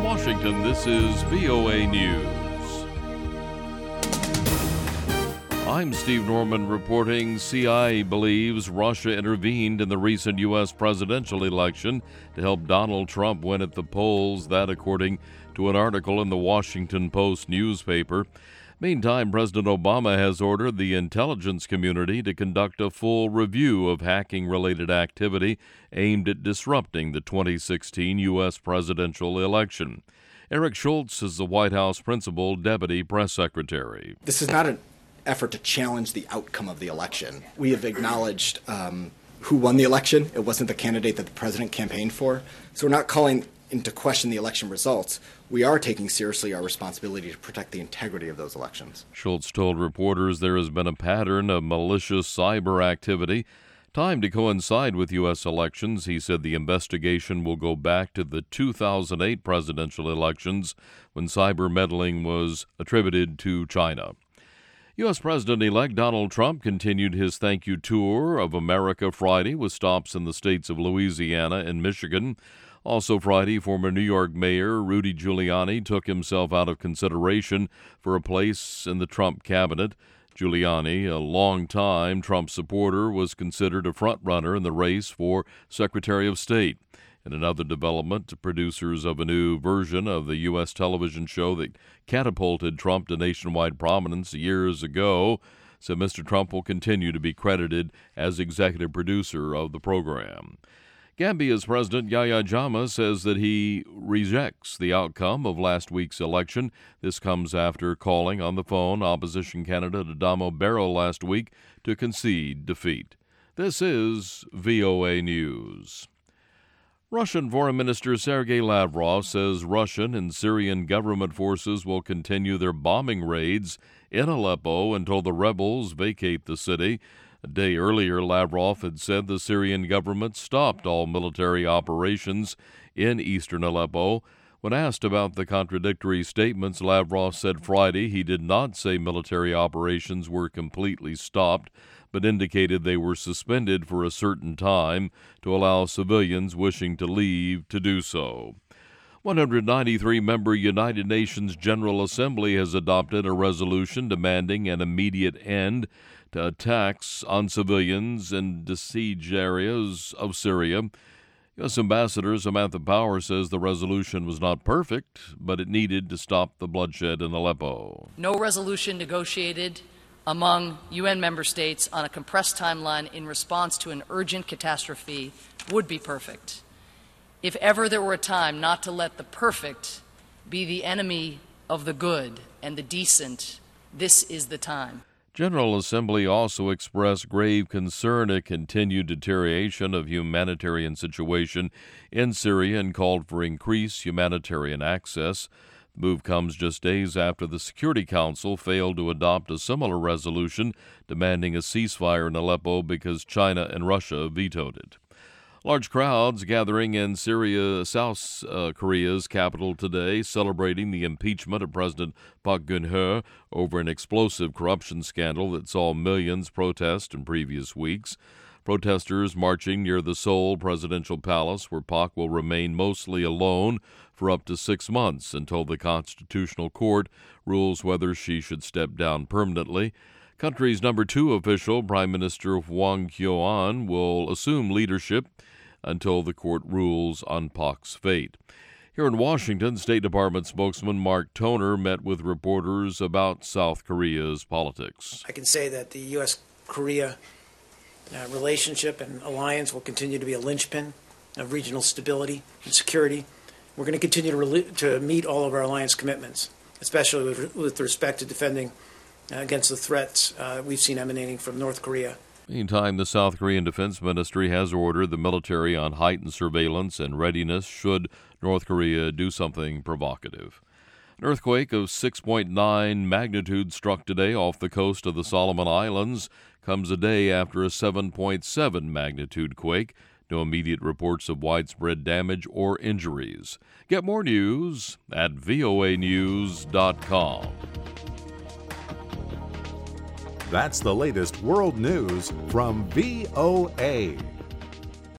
Washington, this is VOA News. I'm Steve Norman reporting CIA believes Russia intervened in the recent U.S. presidential election to help Donald Trump win at the polls, that according to an article in the Washington Post newspaper. Meantime, President Obama has ordered the intelligence community to conduct a full review of hacking-related activity aimed at disrupting the 2016 U.S. presidential election. Eric Schultz is the White House principal deputy press secretary. This is not an effort to challenge the outcome of the election. We have acknowledged who won the election. It wasn't the candidate that the president campaigned for. So we're not calling into question the election results. We are taking seriously our responsibility to protect the integrity of those elections. Schultz told reporters there has been a pattern of malicious cyber activity timed to coincide with U.S. elections. He said the investigation will go back to the 2008 presidential elections when cyber meddling was attributed to China. U.S. President-elect Donald Trump continued his thank you tour of America Friday with stops in the states of Louisiana and Michigan. Also Friday, former New York Mayor Rudy Giuliani took himself out of consideration for a place in the Trump cabinet. Giuliani, a longtime Trump supporter, was considered a front-runner in the race for Secretary of State. In another development, producers of a new version of the U.S. television show that catapulted Trump to nationwide prominence years ago said Mr. Trump will continue to be credited as executive producer of the program. Gambia's President Yahya Jammeh says that he rejects the outcome of last week's election. This comes after calling on the phone opposition candidate Adamo Barrow last week to concede defeat. This is VOA News. Russian Foreign Minister Sergei Lavrov says Russian and Syrian government forces will continue their bombing raids in Aleppo until the rebels vacate the city. A day earlier, Lavrov had said the Syrian government stopped all military operations in eastern Aleppo. When asked about the contradictory statements, Lavrov said Friday he did not say military operations were completely stopped, but indicated they were suspended for a certain time to allow civilians wishing to leave to do so. 193-member United Nations General Assembly has adopted a resolution demanding an immediate end to attacks on civilians in besieged areas of Syria. U.S. Ambassador Samantha Power says the resolution was not perfect, but it needed to stop the bloodshed in Aleppo. No resolution negotiated among UN member states on a compressed timeline in response to an urgent catastrophe would be perfect. If ever there were a time not to let the perfect be the enemy of the good and the decent, this is the time. General Assembly also expressed grave concern at continued deterioration of humanitarian situation in Syria and called for increased humanitarian access. The move comes just days after the Security Council failed to adopt a similar resolution demanding a ceasefire in Aleppo because China and Russia vetoed it. Large crowds gathering in South Korea's capital today, celebrating the impeachment of President Park Geun-hye over an explosive corruption scandal that saw millions protest in previous weeks. Protesters marching near the Seoul presidential palace, where Park will remain mostly alone for up to 6 months until the Constitutional Court rules whether she should step down permanently. Country's number 2 official, Prime Minister Hwang Kyo-ahn, will assume leadership until the court rules on Park's fate. Here in Washington, State Department spokesman Mark Toner met with reporters about South Korea's politics. I can say that the U.S.-Korea relationship and alliance will continue to be a linchpin of regional stability and security. We're going to continue to meet all of our alliance commitments, especially with respect to defending against the threats we've seen emanating from North Korea. Meantime, the South Korean Defense Ministry has ordered the military on heightened surveillance and readiness should North Korea do something provocative. An earthquake of 6.9 magnitude struck today off the coast of the Solomon Islands, comes a day after a 7.7 magnitude quake. No immediate reports of widespread damage or injuries. Get more news at voanews.com. That's the latest world news from VOA.